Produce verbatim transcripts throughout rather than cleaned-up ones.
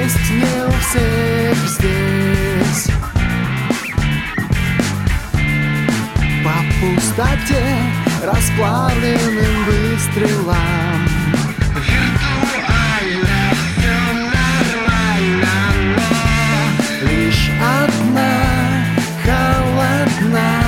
Радость не у всех здесь. По пустоте, расплавленным выстрелам. Виртуально все нормально, но Лишь одна холодна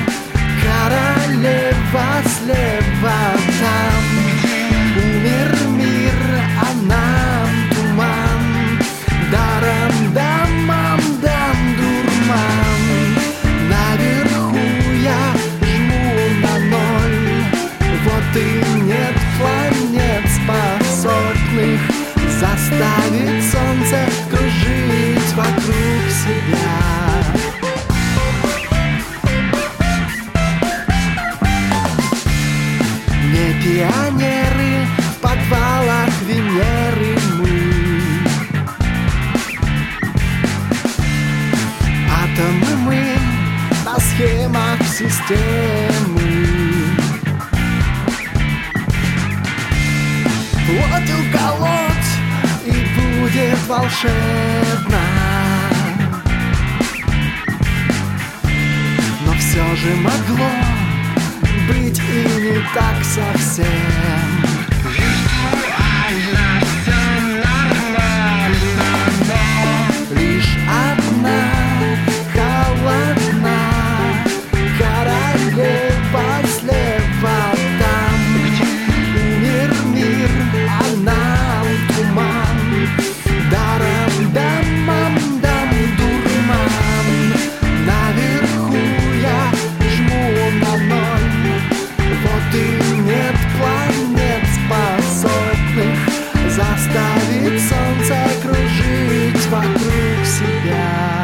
королева слева там. Умер мир, а нам туман. Даром дамам дам дурман. Наверху я жму на ноль. Вот и нет планет, способных заставить солнце кружить вокруг себя. Не пионеры в подвалах Венеры мы. Атомы мы на схемах системы. Вот уколоть и будет волшебно. Но все же могло быть и не так совсем. виртуально все нормально, но Лишь одна холодна королева слева там. Умер мир, а нам туман. Даром дамам дам дурман. Наверху я жму на ноль. Вот и нет планет, способных заставить солнце кружить вокруг себя.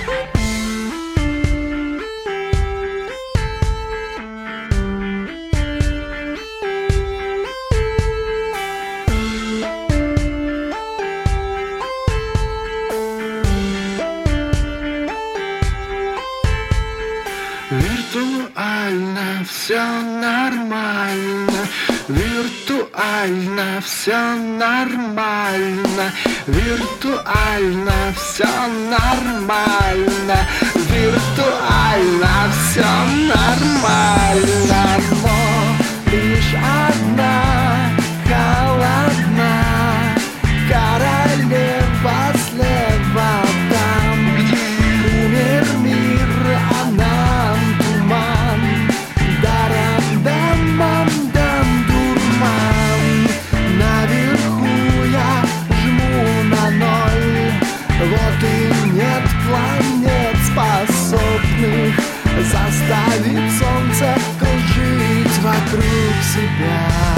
виртуально все нормально, виртуально все нормально, виртуально все нормально, виртуально все нормально, Но лишь одна холодна королева слева там. Умер мир, а нам туман. Даром дамам дам дурман. Наверху я жму на ноль. Вот и нет планет, способных заставить солнце кружить вокруг себя.